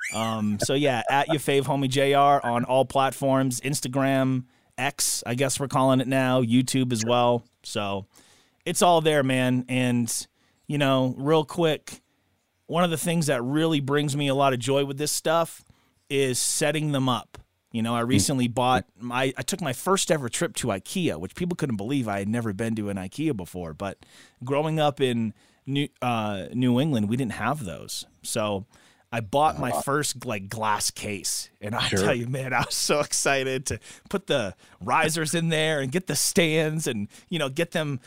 So yeah, at your fave homie JR on all platforms, Instagram, X, I guess we're calling it now, YouTube as well. So it's all there, man. And, real quick, one of the things that really brings me a lot of joy with this stuff is setting them up. I recently I took my first ever trip to IKEA, which people couldn't believe. I had never been to an IKEA before, but growing up in New England, we didn't have those. So I bought my first glass case, and I tell you, man, I was so excited to put the risers in there and get the stands and, get them,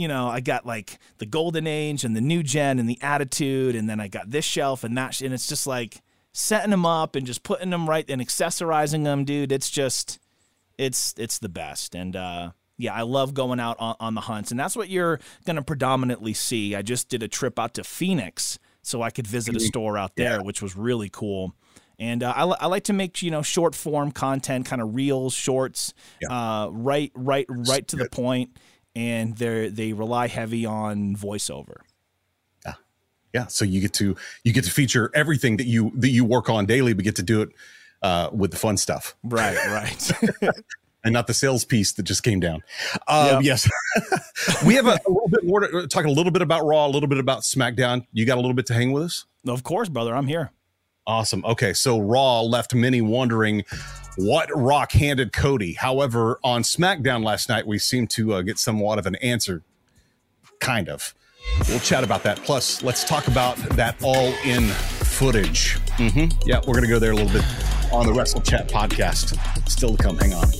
I got the Golden Age and the New Gen and the Attitude, and then I got this shelf and that, and it's just setting them up and just putting them right and accessorizing them, dude. It's just, it's the best. And, I love going out on the hunts, and that's what you're going to predominantly see. I just did a trip out to Phoenix so I could visit a store out there, which was really cool. And I like to make short form content, kind of reels, shorts, right to the point, and they rely heavy on voiceover. Yeah, so you get to feature everything that you work on daily, but get to do it with the fun stuff. Right. And not the sales piece that just came down. Yes. We have a little bit more to talk a little bit about Raw, a little bit about SmackDown. You got a little bit to hang with us? Of course, brother. I'm here. Awesome. Okay, so Raw left many wondering what Rock handed Cody. However, on SmackDown last night, we seemed to get somewhat of an answer, kind of. We'll chat about that. Plus, let's talk about that all-in footage. Yeah, we're going to go there a little bit on the Wrestle Chat podcast. Still to come. Hang on.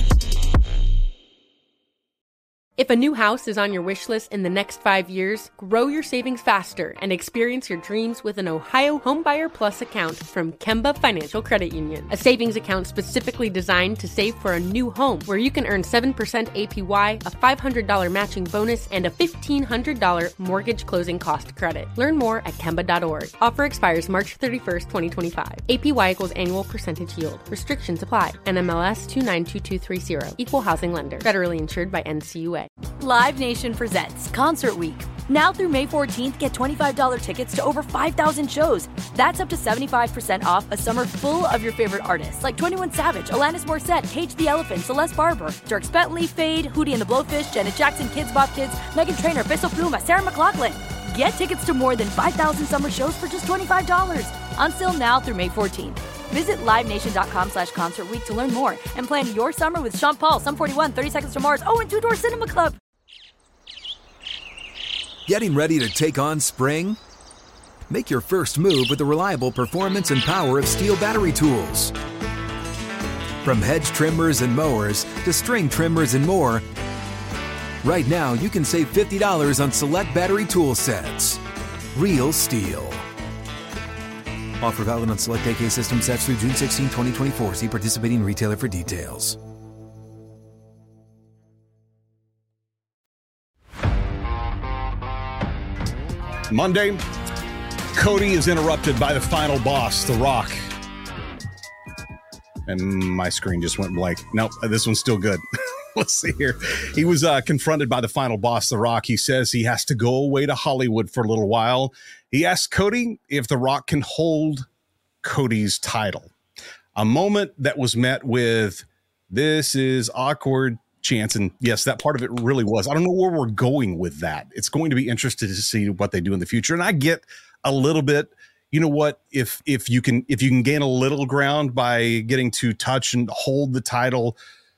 If a new house is on your wish list in the next 5 years, grow your savings faster and experience your dreams with an Ohio Homebuyer Plus account from Kemba Financial Credit Union. A savings account specifically designed to save for a new home, where you can earn 7% APY, a $500 matching bonus, and a $1,500 mortgage closing cost credit. Learn more at Kemba.org. Offer expires March 31st, 2025. APY equals annual percentage yield. Restrictions apply. NMLS 292230. Equal housing lender. Federally insured by NCUA. Live Nation presents Concert Week. Now through May 14th, get $25 tickets to over 5,000 shows. That's up to 75% off a summer full of your favorite artists like 21 Savage, Alanis Morissette, Cage the Elephant, Celeste Barber, Dierks Bentley, Fade, Hootie and the Blowfish, Janet Jackson, Kids Bop Kids, Meghan Trainor, Peso Pluma, Sarah McLachlan. Get tickets to more than 5,000 summer shows for just $25. Until now through May 14th. Visit LiveNation.com/Concert Week to learn more and plan your summer with Sean Paul, Sum 41, 30 Seconds to Mars, and Two Door Cinema Club. Getting ready to take on spring? Make your first move with the reliable performance and power of Steel battery tools. From hedge trimmers and mowers to string trimmers and more, right now you can save $50 on select battery tool sets. Real Steel. Offer valid on select AK system sets through June 16, 2024. See participating retailer for details. Monday, Cody is interrupted by the final boss, The Rock. And my screen just went blank. Nope, this one's still good. Let's see here. He was confronted by the final boss, The Rock. He says he has to go away to Hollywood for a little while. He asked Cody if The Rock can hold Cody's title. A moment that was met with, this is awkward chance. And yes, that part of it really was. I don't know where we're going with that. It's going to be interesting to see what they do in the future. And I get a little bit, you know what, if you can gain a little ground by getting to touch and hold the title,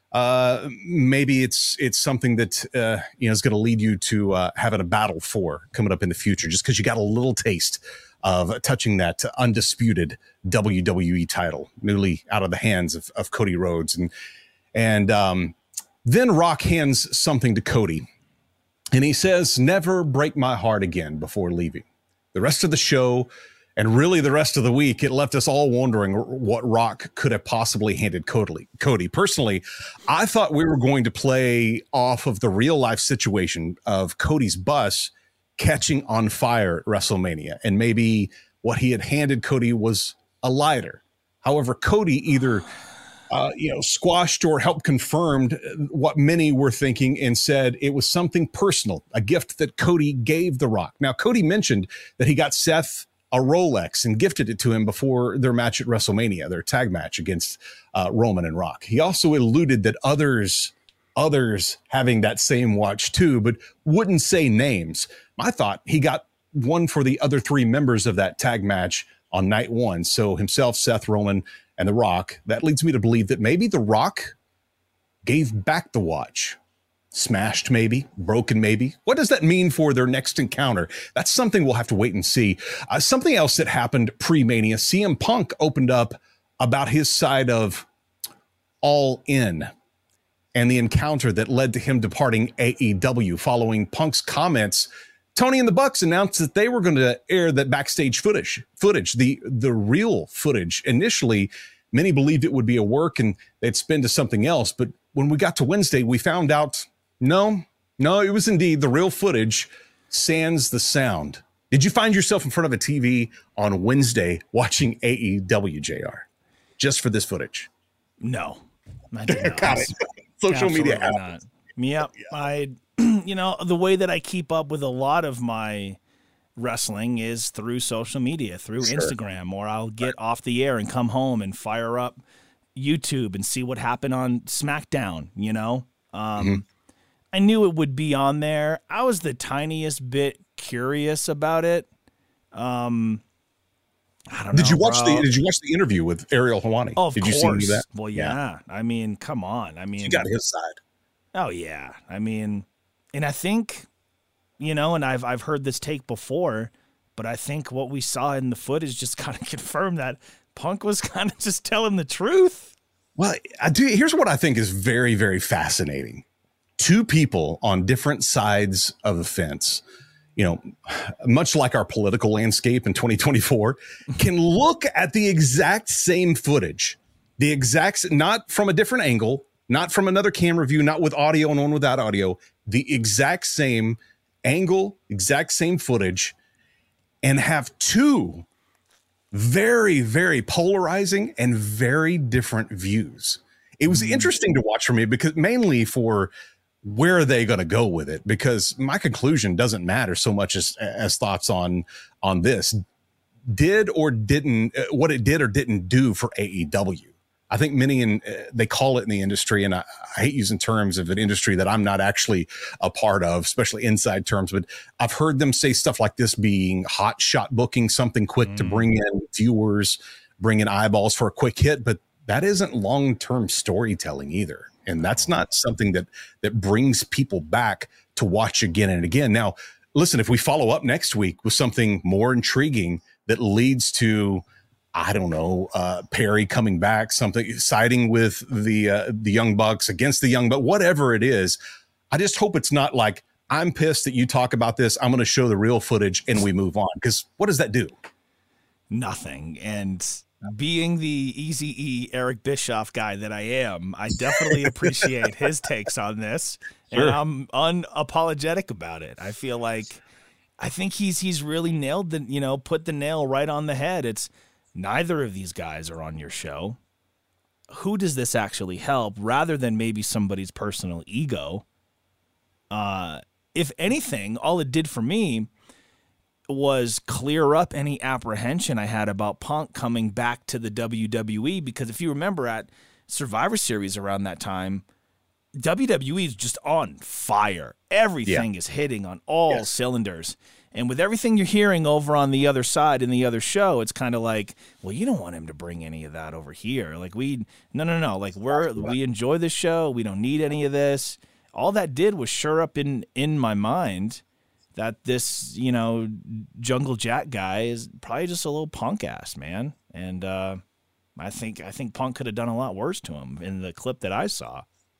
maybe it's something that is going to lead you to having a battle for coming up in the future, just because you got a little taste of touching that undisputed WWE title, newly out of the hands of Cody Rhodes. And then Rock hands something to Cody, and he says, "Never break my heart again," before leaving. The rest of the show, and really the rest of the week, it left us all wondering what Rock could have possibly handed Cody. Personally, I thought we were going to play off of the real life situation of Cody's bus catching on fire at WrestleMania, and maybe what he had handed Cody was a lighter. However, Cody either squashed or helped confirmed what many were thinking and said it was something personal, a gift that Cody gave The Rock. Now, Cody mentioned that he got Seth a Rolex and gifted it to him before their match at WrestleMania, their tag match against Roman and Rock. He also alluded that others having that same watch too, but wouldn't say names. I thought he got one for the other three members of that tag match on night one. So himself, Seth, Roman, and The Rock. That leads me to believe that maybe The Rock gave back the watch. Smashed maybe, broken maybe. What does that mean for their next encounter? That's something we'll have to wait and see. Something else that happened pre-Mania, CM Punk opened up about his side of All In and the encounter that led to him departing AEW. Following Punk's comments, Tony and the Bucks announced that they were going to air that backstage footage, the real footage. Initially, many believed it would be a work and they'd spin to something else. But when we got to Wednesday, we found out, no, it was indeed the real footage, sans the sound. Did you find yourself in front of a TV on Wednesday watching AEW, JR, just for this footage? No, I did not. Got it. Social media not. Yep. I, the way that I keep up with a lot of my wrestling is through social media, through Instagram, or I'll get off the air and come home and fire up YouTube and see what happened on SmackDown, I knew it would be on there. I was the tiniest bit curious about it. I don't know. Did you watch the interview with Ariel Helwani? Oh, of Did course. you see that? Well, yeah. I mean, come on. I mean, you got his side. Oh yeah. I mean, and I think, and I've heard this take before, but I think what we saw in the footage just kind of confirmed that Punk was kind of just telling the truth. Well, here's what I think is very, very fascinating. Two people on different sides of the fence, much like our political landscape in 2024, can look at the exact same footage, not from a different angle, not from another camera view, not with audio and one without audio, the exact same angle, exact same footage, and have two very, very polarizing and very different views. It was interesting to watch for me because mainly for where are they going to go with it? Because my conclusion doesn't matter so much as thoughts on this. Did or didn't, what it did or didn't do for AEW. I think many they call it in the industry, and I hate using terms of an industry that I'm not actually a part of, especially inside terms, but I've heard them say stuff like this being hot shot booking, something quick to bring in viewers, bring in eyeballs for a quick hit, but that isn't long-term storytelling either. And that's not something that brings people back to watch again and again. Now, listen, if we follow up next week with something more intriguing that leads to, I don't know, Perry coming back, something siding with the Young Bucks against the Young Bucks, whatever it is, I just hope it's not like, I'm pissed that you talk about this, I'm going to show the real footage and we move on. Because what does that do? Nothing. And being the Eazy-E Eric Bischoff guy that I am, I definitely appreciate his takes on this, and I'm unapologetic about it. I think he's really nailed put the nail right on the head. It's neither of these guys are on your show. Who does this actually help rather than maybe somebody's personal ego? If anything, all it did for me was clear up any apprehension I had about Punk coming back to the WWE, because if you remember at Survivor Series around that time, WWE is just on fire. Everything is hitting on all cylinders. And with everything you're hearing over on the other side in the other show, it's kind of like, well, you don't want him to bring any of that over here. Like no. Like we enjoy this show. We don't need any of this. All that did was sure up in my mind that this, Jungle Jack guy is probably just a little punk ass, man. And I think Punk could have done a lot worse to him in the clip that I saw.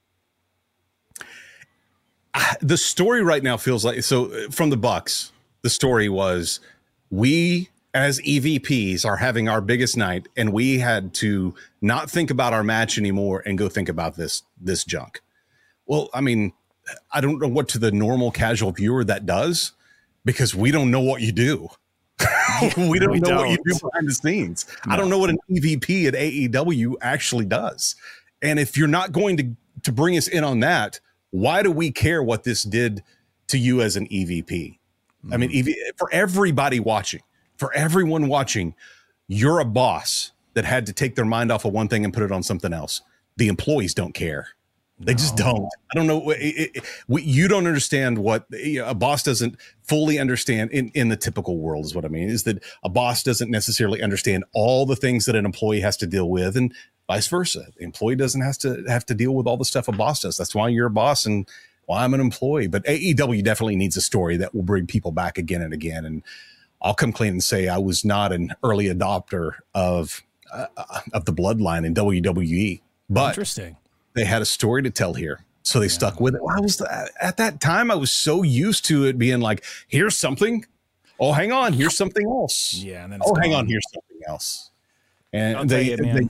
The story right now feels like, so from the Bucks, the story was we as EVPs are having our biggest night and we had to not think about our match anymore and go think about this junk. Well, I mean, I don't know what to the normal casual viewer that does, because we don't know what you do. we don't know what you do behind the scenes. No. I don't know what an EVP at AEW actually does. And if you're not going to bring us in on that, why do we care what this did to you as an EVP? I mean, for everybody watching, for everyone watching, you're a boss that had to take their mind off of one thing and put it on something else. The employees don't care. They just don't. I don't know. You don't understand what a boss doesn't fully understand in the typical world is what I mean, is that a boss doesn't necessarily understand all the things that an employee has to deal with, and vice versa. The employee doesn't have to deal with all the stuff a boss does. That's why you're a boss and why I'm an employee. But AEW definitely needs a story that will bring people back again and again. And I'll come clean and say I was not an early adopter of the bloodline in WWE. But interesting. They had a story to tell here, so they stuck with it. Well, at that time, I was so used to it being like, here's something. Oh, hang on, here's something else. Yeah, and then hang on, here's something else. And the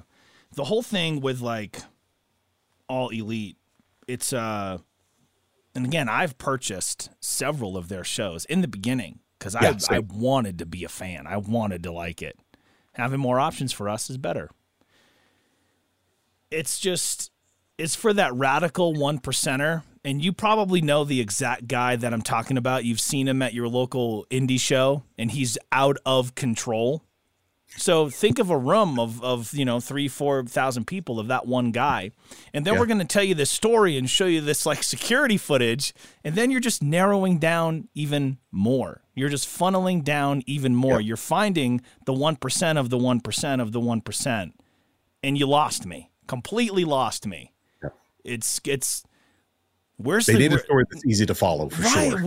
whole thing with like All Elite, it's And again, I've purchased several of their shows in the beginning because I wanted to be a fan. I wanted to like it. Having more options for us is better. It's for that radical 1%er. And you probably know the exact guy that I'm talking about. You've seen him at your local indie show, and he's out of control. So think of a room of 3,000-4,000 people of that one guy. And then we're going to tell you this story and show you this like security footage. And then you're just narrowing down even more. You're just funneling down even more. You're finding the 1% of the 1% of the 1%. And you lost me. Completely lost me. Yeah. It's they need a story that's easy to follow, for sure.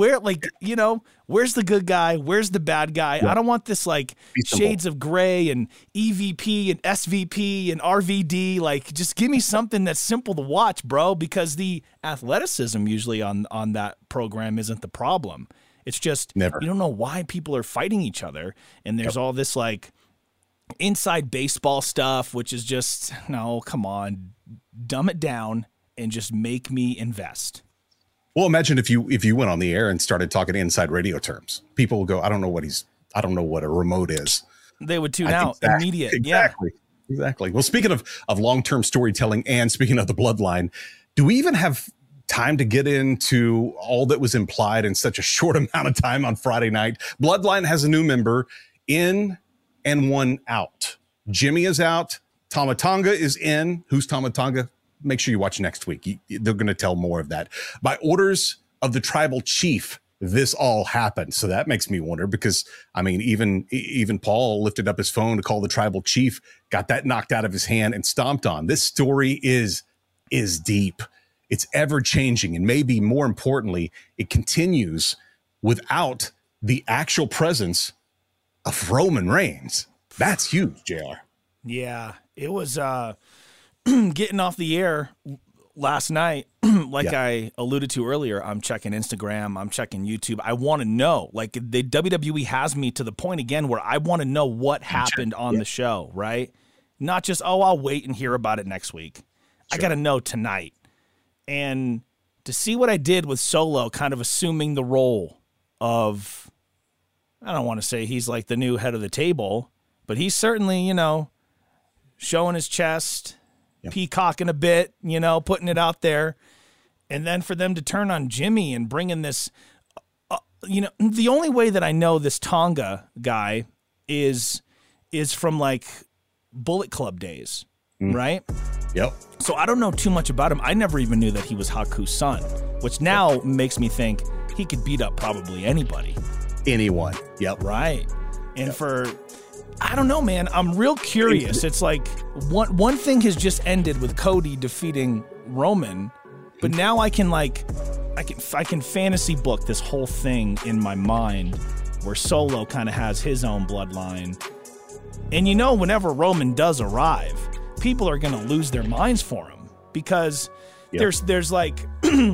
Where's the good guy? Where's the bad guy? Yeah. I don't want this like shades of gray and EVP and SVP and RVD. Like, just give me something that's simple to watch, bro, because the athleticism usually on that program isn't the problem. It's just you don't know why people are fighting each other, and there's all this like inside baseball stuff, which is just, no, come on, dumb it down. And just make me invest. Well, imagine if you went on the air and started talking inside radio terms. People will go, I don't know what a remote is. They would tune out immediately. Exactly. Well, speaking of long-term storytelling and speaking of the bloodline, do we even have time to get into all that was implied in such a short amount of time on Friday night? Bloodline has a new member in and one out. Jimmy is out. Tama Tonga is in. Who's Tama Tonga? Make sure you watch next week. They're going to tell more of that. By orders of the tribal chief, this all happened. So that makes me wonder because, I mean, even Paul lifted up his phone to call the tribal chief, got that knocked out of his hand and stomped on. This story is deep. It's ever changing. And maybe more importantly, it continues without the actual presence of Roman Reigns. That's huge, JR. Yeah, it was getting off the air last night, I alluded to earlier. I'm checking Instagram, I'm checking YouTube. I want to know, like, the WWE has me to the point again where I want to know what happened on the show, right? Not just, I'll wait and hear about it next week. Sure. I got to know tonight. And to see what I did with Solo kind of assuming the role of, I don't want to say he's like the new head of the table, but he's certainly, showing his chest, peacocking a bit, putting it out there. And then for them to turn on Jimmy and bring in this, the only way that I know this Tonga guy is from like Bullet Club days, right? Yep. So I don't know too much about him. I never even knew that he was Haku's son, which now makes me think he could beat up probably anybody. Anyone. Yep. Right. And I don't know, man. I'm real curious. It's like one thing has just ended with Cody defeating Roman, but now I can fantasy book this whole thing in my mind where Solo kind of has his own bloodline. And whenever Roman does arrive, people are going to lose their minds for him because there's like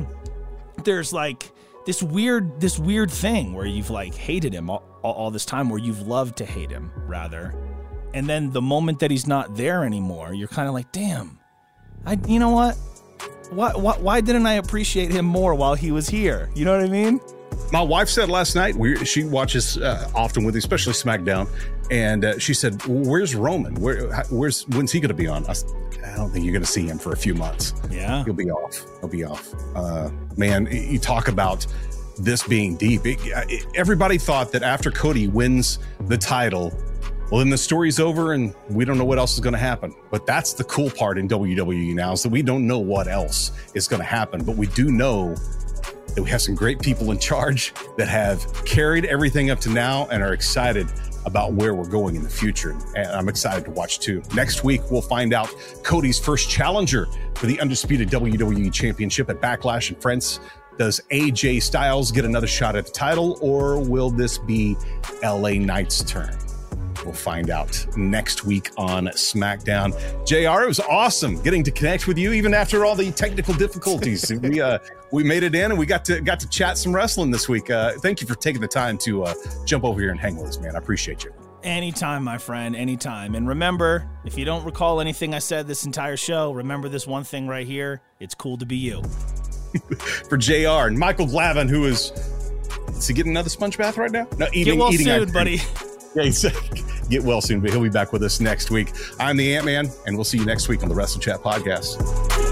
this weird thing where you've like hated him all this time, where you've loved to hate him rather, and then the moment that he's not there anymore, you're kind of like, damn, you know what? Why didn't I appreciate him more while he was here? You know what I mean? My wife said last night, she watches often with, especially SmackDown, and she said, "Where's Roman? When's he going to be on?" I don't think you're going to see him for a few months. Yeah, he'll be off. Man, you talk about this being deep. Everybody thought that after Cody wins the title, well, then the story's over and we don't know what else is going to happen. But that's the cool part in WWE now, is that we don't know what else is going to happen. But we do know that we have some great people in charge that have carried everything up to now and are excited about where we're going in the future. And I'm excited to watch too. Next week, we'll find out Cody's first challenger for the undisputed WWE Championship at Backlash. And friends, does AJ Styles get another shot at the title, or will this be LA Knight's turn? We'll find out next week on SmackDown. JR, it was awesome getting to connect with you, even after all the technical difficulties. We made it in and we got to chat some wrestling this week. Thank you for taking the time to jump over here and hang with us, man. I appreciate you. Anytime, my friend, anytime. And remember, if you don't recall anything I said this entire show, remember this one thing right here. It's cool to be you. for JR and Michael Glavin, who is he getting another sponge bath right now? No, eating soon, buddy. Yeah, he's get well soon, but he'll be back with us next week. I'm the Ant-Man, and we'll see you next week on the Wrestle Chat Podcast.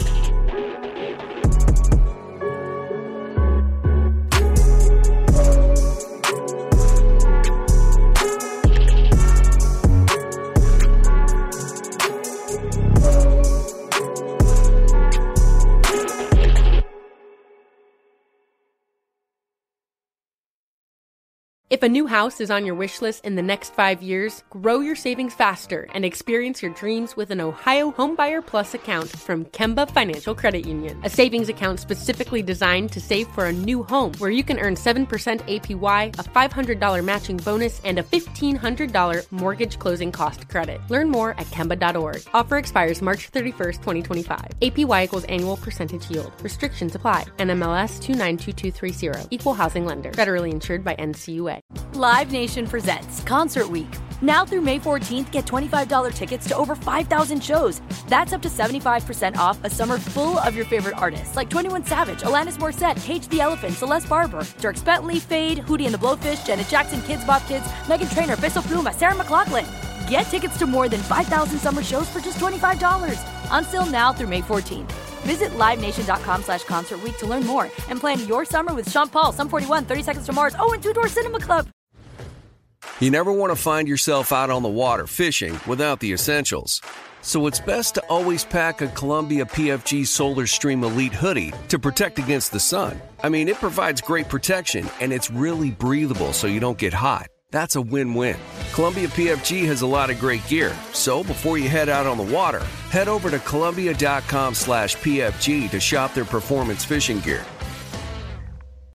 If a new house is on your wish list in the next 5 years, grow your savings faster and experience your dreams with an Ohio Homebuyer Plus account from Kemba Financial Credit Union. A savings account specifically designed to save for a new home, where you can earn 7% APY, a $500 matching bonus, and a $1,500 mortgage closing cost credit. Learn more at Kemba.org. Offer expires March 31st, 2025. APY equals annual percentage yield. Restrictions apply. NMLS 292230. Equal housing lender. Federally insured by NCUA. Live Nation presents Concert Week. Now through May 14th, get $25 tickets to over 5,000 shows. That's up to 75% off a summer full of your favorite artists like 21 Savage, Alanis Morissette, Cage the Elephant, Celeste Barber, Dierks Bentley, Fade, Hootie and the Blowfish, Janet Jackson, Kidz Bop Kids, Meghan Trainor, Bissell Pluma, Sarah McLachlan. Get tickets to more than 5,000 summer shows for just $25. On sale now through May 14th. Visit LiveNation.com/Concert Week to learn more and plan your summer with Sean Paul, Sum 41, 30 Seconds to Mars, and Two Door Cinema Club. You never want to find yourself out on the water fishing without the essentials. So it's best to always pack a Columbia PFG Solar Stream Elite hoodie to protect against the sun. I mean, it provides great protection, and it's really breathable so you don't get hot. That's a win-win. Columbia PFG has a lot of great gear, so before you head out on the water, head over to Columbia.com/PFG to shop their performance fishing gear.